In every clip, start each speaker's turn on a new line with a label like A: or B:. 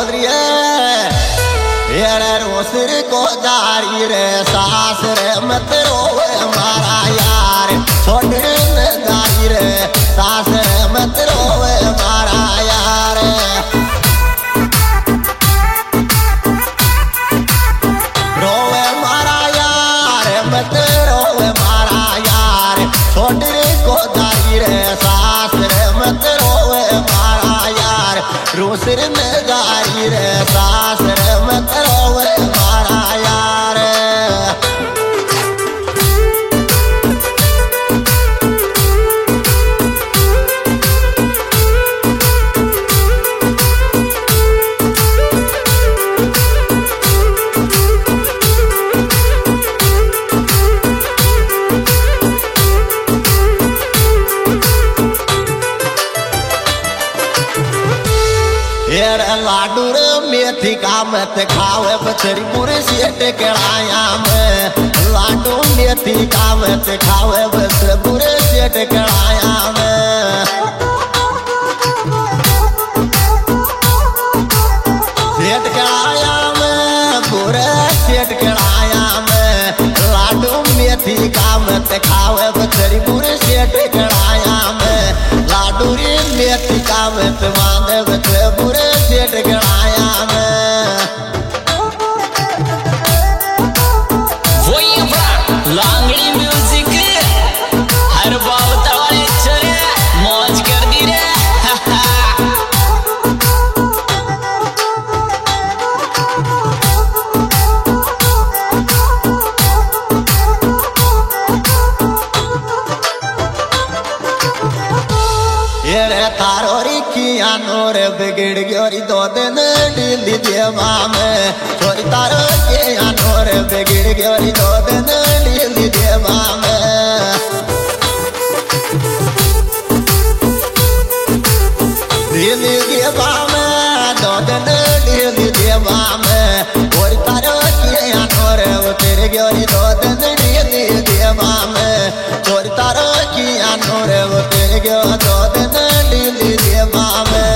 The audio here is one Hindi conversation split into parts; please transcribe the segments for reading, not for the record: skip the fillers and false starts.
A: बोल रही है ये रोसर को जारी रे सास रे मत रोवे मारा यार छोड़ दारी रे सास रे मत रोवे मारा यार रोवे मारा यार मत रोवे मारा यार छोड़ को जारी रे सास रे मत रोवे मारा यार रोसर में जारी रे सास रे मत रोवे मारा यार लाडू रे मेथी का मत खावे बचरी पूरे सेट कराया में लाडू मेथी का मत खावे बचरी पूरे सेट कराया में सेट कराया में पूरे सेट कराया में लाडू मेथी का मत खावे बचरी पूरे सेट कराया में लाडू रे मेथी का मत मांगे बचरी पूरे सेट कराया में
B: वही लांगड़ी म्यूजिक हर बात वाले चले मौज कर दी रे
A: तारोरी किया नोर बिगड़ गयोरी दो दिन ढीली देवा में छोरी तारो किया नोर बिगड़ गयोरी दो दिन ढीली देवा में ढीली देवा में दो दिन ढीली देवा में छोरी तारो किया नोर उतर गयोरी दो दिन ढीली देवा में छोरी तारो किया नोर उतर गयो दो दिन ढीली देवा में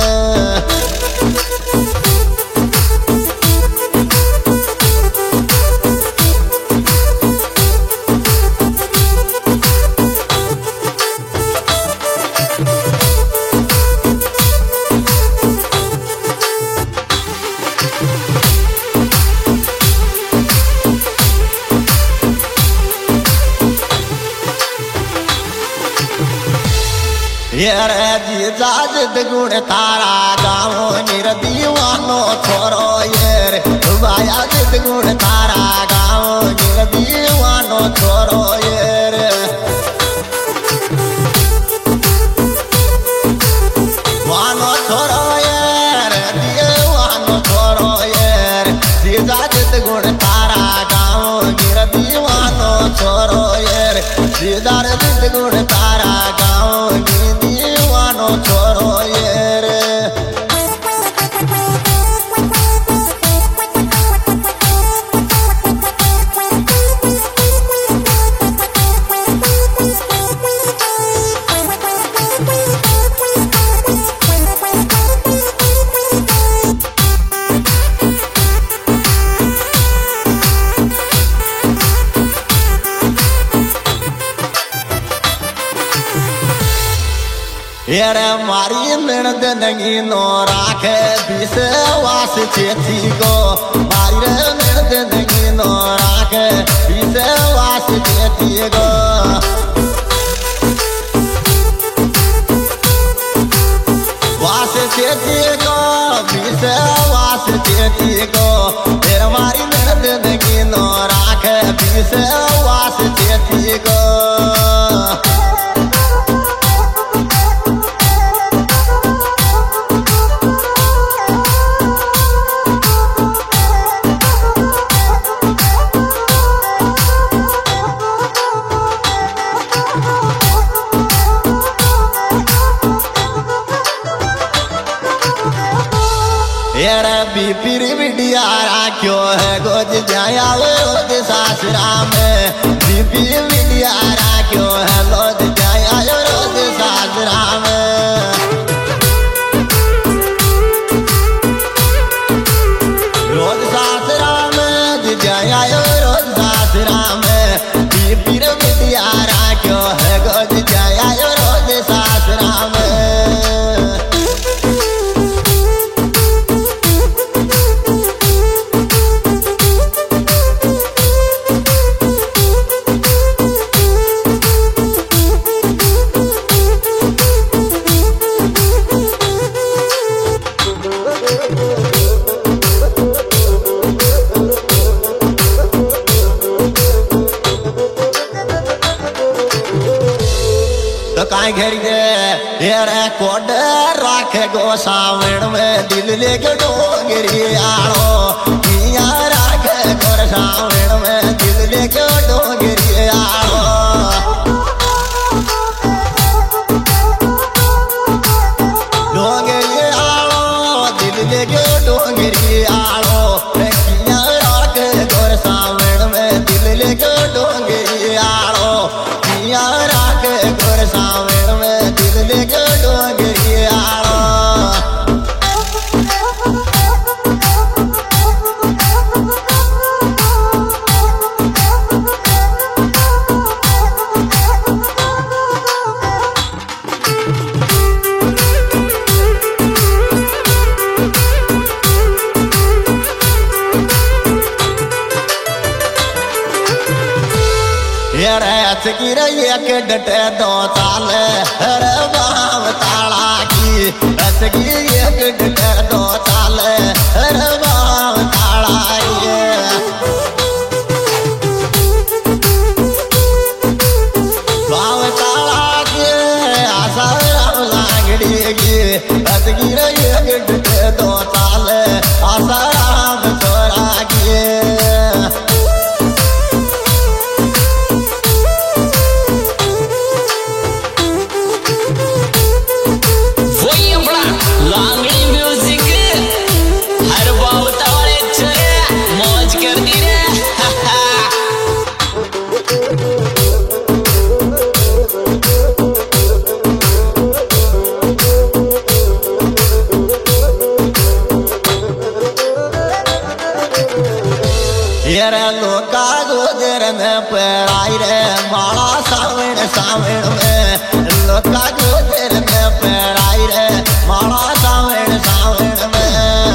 A: ये जी जाजद गुण तारा गाँव निर दीवानो छोरो ये बाया जिद गुण तारा गाँव निर दीवानो छोरो ये वानो छोरो ये दीवानो छोरो ये जी जाजद गुण तारा गाँव निर दीवानो छोरो ये जीदार जिद गुण तारा गाँव छोरो ये रे येरे मारी ननद नगी नो राखे बिसे वास चेती को मारी रे ननद नगी नो राखे बिसे वास चेती को वास चेती को बिसे वास चेती को तेरे मारी ननद नगी नो राखे बिसे वास चेती को बीपीर बिटिया राख्यो है गोद जाया रोद सासरा में बीपी बिटिया राख्यो है गोद जाया रोद सासरा में काई घेरी दे हेरे कोड राखे गो सावण में दिल लेके डोंगरी आड़ो किया राखे गोर सावण में दिल लेके डोंगरी आड़ो डोंगरी आड़ो दिल लेके डोंगरी आड़ो किया राखे गोर सावण में दिल लेके डोंगरी आड़ो किया राखे गोर सावण में दिल लेके डोंगरी आड़ो की रही एक डटे दो ताल हर बाम ताला की की एक डटे दो ताल हर बाम ताला बाम ताला के आशा राम लांगड़ी की की रही एक डटे दो ताल आशा राम तोरा की लोका गोदर में पैराई रे माला सावण सावण में लोका गोदर में पैराई रे माला सावण सावण में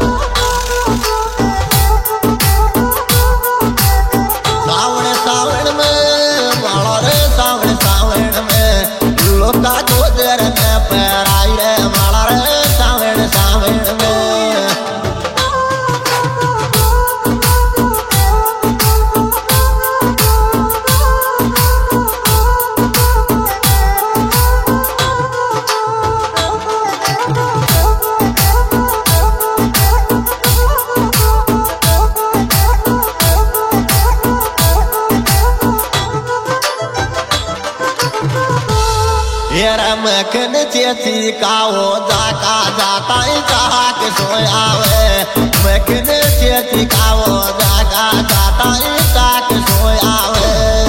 A: सावण सावण में माला रे सावण सावण में लोका गोदर में पैराई रे माला रे सावण सावण में मखन चेती काओ जाका जाता जाक सोयावे मखन चेती काओ जाका जाता जाक सोयावे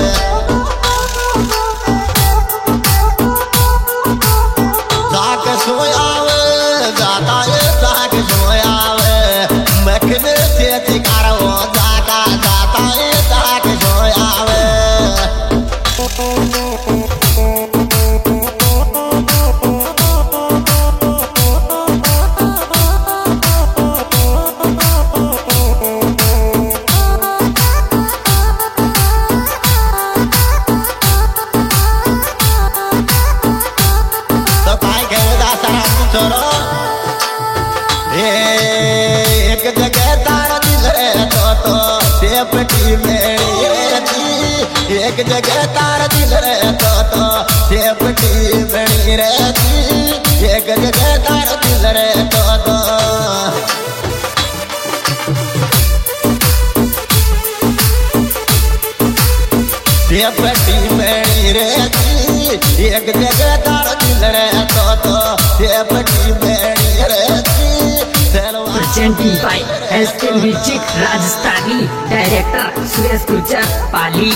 A: जाक सोयावे जाता जाक सोयावे मखन चेती काओ जाका जाता जाक सोयावे एक जगह तारा दिल रे तो सेपटी मेरी रहती एक जगह तारा दिल रे तो सेपटी मेरी रहती एक जगह तारा दिल रे तो सेपटी मेरी रहती एक जगह तारा दिल रे तो सेपटी मेरी रहती
C: Presented by SK Music Rajasthani, Director Suresh Gurjar Pali.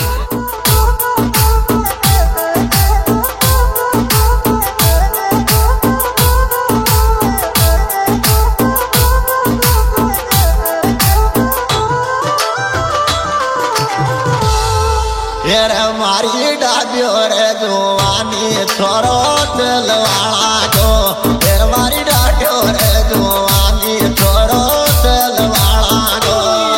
A: मारी डाबियो रे जवानी छोरो दिलवाला को मारी डाबियो रे जवानी छोरो दिलवाला को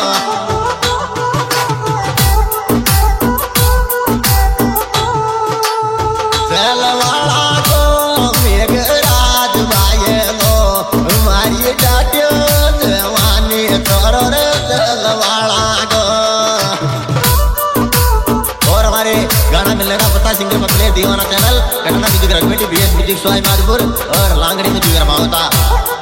A: दिलवाला को मेघराज भाई लो मारी डाबियो जवानी छोरो रे दिलवाला को गाना मिलेगा पता सिंगर पतले दीवाना चैनल घटना रघुवेटी बीएस म्यूजिक स्वाई माधपुर और लांगड़ी में जुगर मावता।